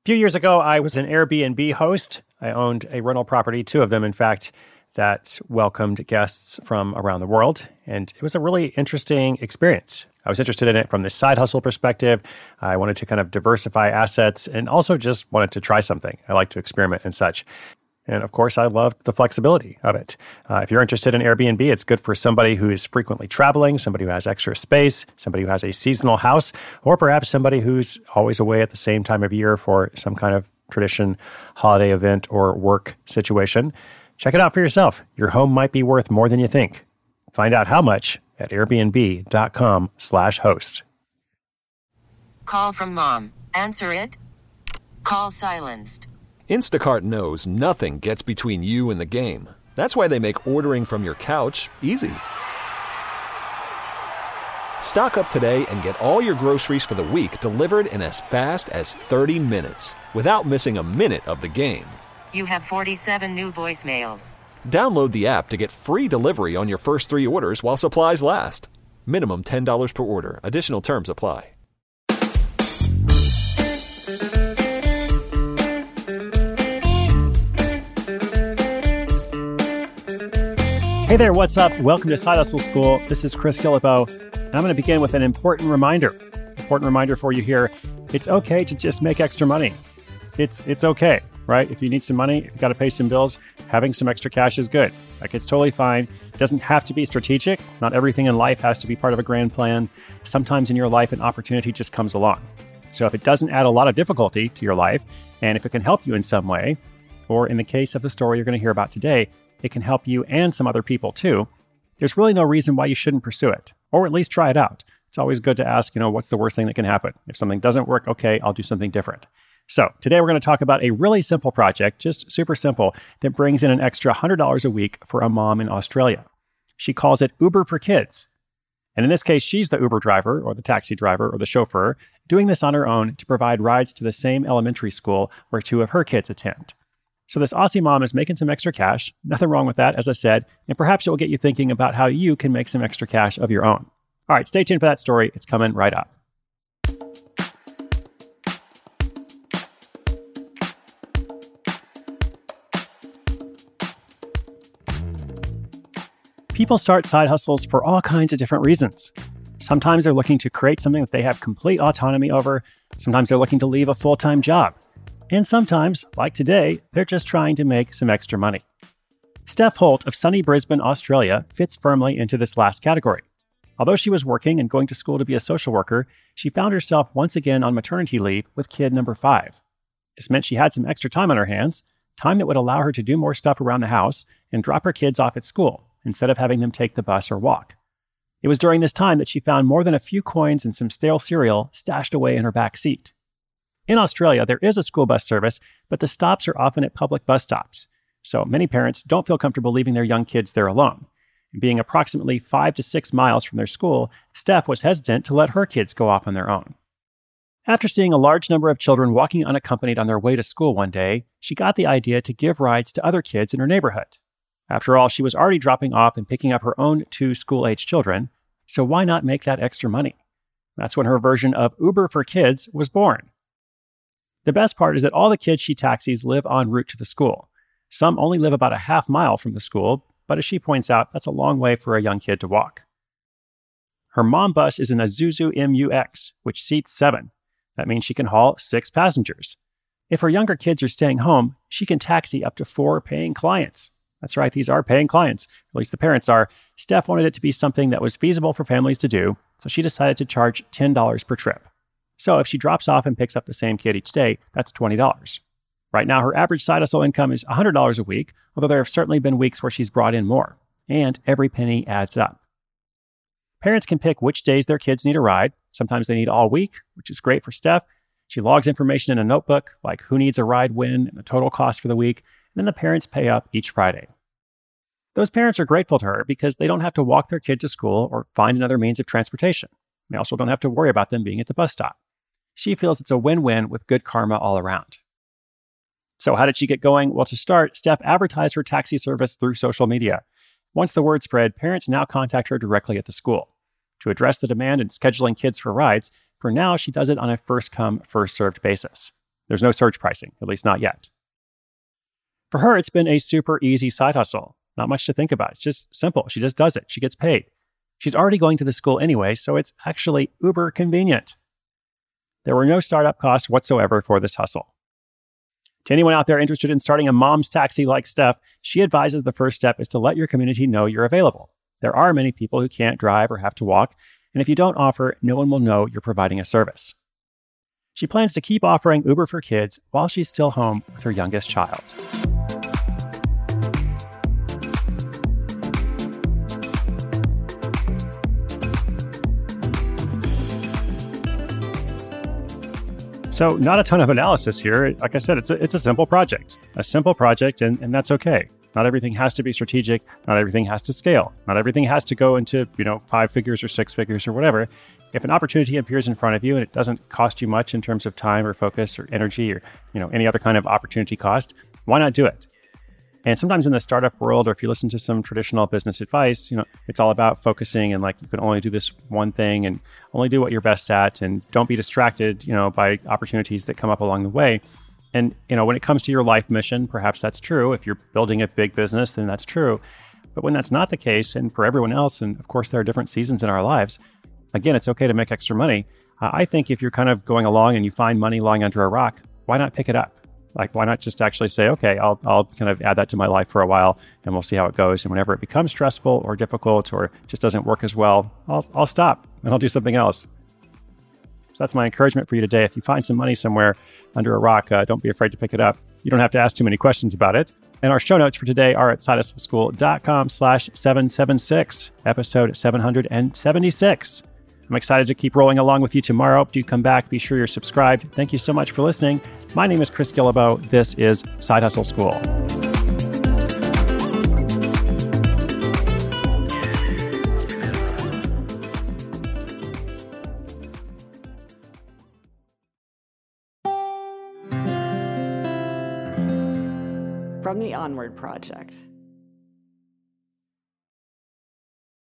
few years ago, I was an Airbnb host. I owned a rental property, two of them, in fact, that welcomed guests from around the world. And it was a really interesting experience. I was interested in it from the side hustle perspective. I wanted to kind of diversify assets and also just wanted to try something. I like to experiment and such. And of course, I loved the flexibility of it. If you're interested in Airbnb, it's good for somebody who is frequently traveling, somebody who has extra space, somebody who has a seasonal house, or perhaps somebody who's always away at the same time of year for some kind of tradition, holiday event, or work situation. Check it out for yourself. Your home might be worth more than you think. Find out how much at airbnb.com/host. Call from mom. Answer it. Call silenced. Instacart knows nothing gets between you and the game. That's why they make ordering from your couch easy. Stock up today and get all your groceries for the week delivered in as fast as 30 minutes without missing a minute of the game. You have 47 new voicemails. Download the app to get free delivery on your first 3 orders while supplies last. Minimum $10 per order. Additional terms apply. Hey there, what's up? Welcome to Side Hustle School. This is Chris Guillebeau, and I'm going to begin with an important reminder. Important reminder for you here. It's okay to just make extra money. It's okay, right? If you need some money, you've got to pay some bills, having some extra cash is good. Like, it's totally fine. It doesn't have to be strategic. Not everything in life has to be part of a grand plan. Sometimes in your life, an opportunity just comes along. So if it doesn't add a lot of difficulty to your life, and if it can help you in some way, or in the case of the story you're going to hear about today, it can help you and some other people too, there's really no reason why you shouldn't pursue it, or at least try it out. It's always good to ask, what's the worst thing that can happen? If something doesn't work, okay, I'll do something different. So today we're going to talk about a really simple project, just super simple, that brings in an extra $100 a week for a mom in Australia. She calls it Uber for Kids. And in this case, she's the Uber driver or the taxi driver or the chauffeur doing this on her own to provide rides to the same elementary school where 2 of her kids attend. So this Aussie mom is making some extra cash. Nothing wrong with that, as I said, and perhaps it will get you thinking about how you can make some extra cash of your own. All right, stay tuned for that story. It's coming right up. People start side hustles for all kinds of different reasons. Sometimes they're looking to create something that they have complete autonomy over. Sometimes they're looking to leave a full-time job. And sometimes, like today, they're just trying to make some extra money. Steph Holt of sunny Brisbane, Australia, fits firmly into this last category. Although she was working and going to school to be a social worker, she found herself once again on maternity leave with kid number 5. This meant she had some extra time on her hands, time that would allow her to do more stuff around the house and drop her kids off at school instead of having them take the bus or walk. It was during this time that she found more than a few coins and some stale cereal stashed away in her back seat. In Australia, there is a school bus service, but the stops are often at public bus stops. So many parents don't feel comfortable leaving their young kids there alone. And being approximately 5 to 6 miles from their school, Steph was hesitant to let her kids go off on their own. After seeing a large number of children walking unaccompanied on their way to school one day, she got the idea to give rides to other kids in her neighborhood. After all, she was already dropping off and picking up her own 2 school-age children, so why not make that extra money? That's when her version of Uber for Kids was born. The best part is that all the kids she taxis live en route to the school. Some only live about a half mile from the school, but as she points out, that's a long way for a young kid to walk. Her mom bus is an Isuzu MU-X, which seats 7. That means she can haul 6 passengers. If her younger kids are staying home, she can taxi up to 4 paying clients. That's right, these are paying clients, at least the parents are. Steph wanted it to be something that was feasible for families to do, so she decided to charge $10 per trip. So if she drops off and picks up the same kid each day, that's $20. Right now, her average side hustle income is $100 a week, although there have certainly been weeks where she's brought in more. And every penny adds up. Parents can pick which days their kids need a ride. Sometimes they need all week, which is great for Steph. She logs information in a notebook, like who needs a ride when and the total cost for the week, and then the parents pay up each Friday. Those parents are grateful to her because they don't have to walk their kid to school or find another means of transportation. They also don't have to worry about them being at the bus stop. She feels it's a win-win with good karma all around. So how did she get going? Well, to start, Steph advertised her taxi service through social media. Once the word spread, parents now contact her directly at the school. To address the demand in scheduling kids for rides, for now, she does it on a first-come, first-served basis. There's no surge pricing, at least not yet. For her, it's been a super easy side hustle. Not much to think about. It's just simple. She just does it. She gets paid. She's already going to the school anyway, so it's actually uber convenient. There were no startup costs whatsoever for this hustle. To anyone out there interested in starting a mom's taxi like Steph, she advises the first step is to let your community know you're available. There are many people who can't drive or have to walk, and if you don't offer, no one will know you're providing a service. She plans to keep offering Uber for kids while she's still home with her youngest child. So not a ton of analysis here. Like I said, it's a simple project. A simple project, and that's okay. Not everything has to be strategic. Not everything has to scale. Not everything has to go into, 5 figures or 6 figures or whatever. If an opportunity appears in front of you and it doesn't cost you much in terms of time or focus or energy or, any other kind of opportunity cost, why not do it? And sometimes in the startup world, or if you listen to some traditional business advice, it's all about focusing and you can only do this one thing and only do what you're best at and don't be distracted, by opportunities that come up along the way. And, when it comes to your life mission, perhaps that's true. If you're building a big business, then that's true. But when that's not the case, and for everyone else, and of course there are different seasons in our lives, again, it's okay to make extra money. I think if you're kind of going along and you find money lying under a rock, why not pick it up? Why not just actually say, okay, I'll kind of add that to my life for a while and we'll see how it goes. And whenever it becomes stressful or difficult or just doesn't work as well, I'll stop and I'll do something else. So that's my encouragement for you today. If you find some money somewhere under a rock, don't be afraid to pick it up. You don't have to ask too many questions about it. And our show notes for today are at sidehustleschool.com/776, episode 776. I'm excited to keep rolling along with you tomorrow. Do come back. Be sure you're subscribed. Thank you so much for listening. My name is Chris Guillebeau. This is Side Hustle School. From the Onward Project.